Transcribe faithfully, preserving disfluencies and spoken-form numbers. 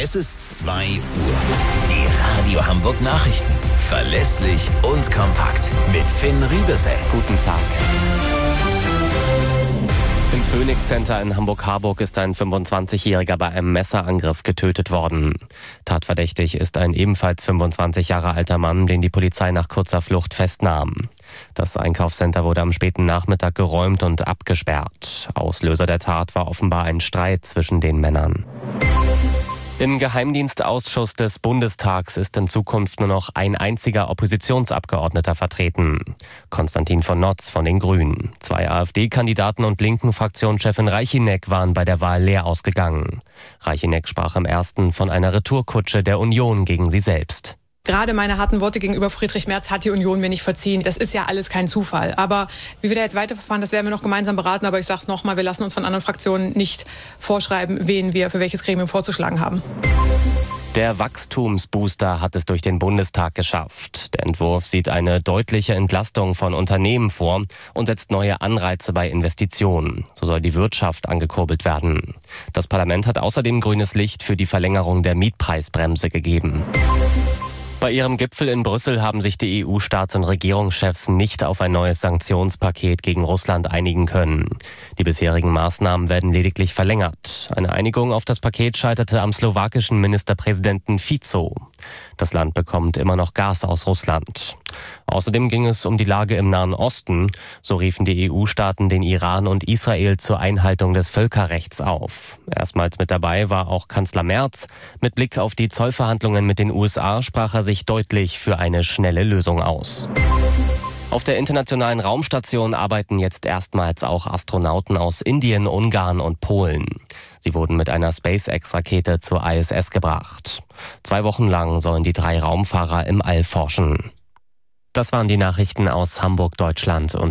Es ist zwei Uhr. Die Radio Hamburg Nachrichten. Verlässlich und kompakt. Mit Finn Riebesell. Guten Tag. Im Phoenix Center in Hamburg-Harburg ist ein fünfundzwanzigjähriger bei einem Messerangriff getötet worden. Tatverdächtig ist ein ebenfalls fünfundzwanzig Jahre alter Mann, den die Polizei nach kurzer Flucht festnahm. Das Einkaufscenter wurde am späten Nachmittag geräumt und abgesperrt. Auslöser der Tat war offenbar ein Streit zwischen den Männern. Im Geheimdienstausschuss des Bundestags ist in Zukunft nur noch ein einziger Oppositionsabgeordneter vertreten. Konstantin von Notz von den Grünen. Zwei AfD-Kandidaten und linken Fraktionschefin Reichinek waren bei der Wahl leer ausgegangen. Reichinek sprach im ersten von einer Retourkutsche der Union gegen sie selbst. Gerade meine harten Worte gegenüber Friedrich Merz hat die Union mir nicht verziehen. Das ist ja alles kein Zufall. Aber wie wir da jetzt weiterverfahren, das werden wir noch gemeinsam beraten. Aber ich sage es nochmal, wir lassen uns von anderen Fraktionen nicht vorschreiben, wen wir für welches Gremium vorzuschlagen haben. Der Wachstumsbooster hat es durch den Bundestag geschafft. Der Entwurf sieht eine deutliche Entlastung von Unternehmen vor und setzt neue Anreize bei Investitionen. So soll die Wirtschaft angekurbelt werden. Das Parlament hat außerdem grünes Licht für die Verlängerung der Mietpreisbremse gegeben. Bei ihrem Gipfel in Brüssel haben sich die E U-Staats- und Regierungschefs nicht auf ein neues Sanktionspaket gegen Russland einigen können. Die bisherigen Maßnahmen werden lediglich verlängert. Eine Einigung auf das Paket scheiterte am slowakischen Ministerpräsidenten Fico. Das Land bekommt immer noch Gas aus Russland. Außerdem ging es um die Lage im Nahen Osten. So riefen die E U-Staaten den Iran und Israel zur Einhaltung des Völkerrechts auf. Erstmals mit dabei war auch Kanzler Merz. Mit Blick auf die Zollverhandlungen mit den U S A sprach er sich deutlich für eine schnelle Lösung aus. Auf der internationalen Raumstation arbeiten jetzt erstmals auch Astronauten aus Indien, Ungarn und Polen. Sie wurden mit einer SpaceX-Rakete zur I S S gebracht. Zwei Wochen lang sollen die drei Raumfahrer im All forschen. Das waren die Nachrichten aus Hamburg, Deutschland und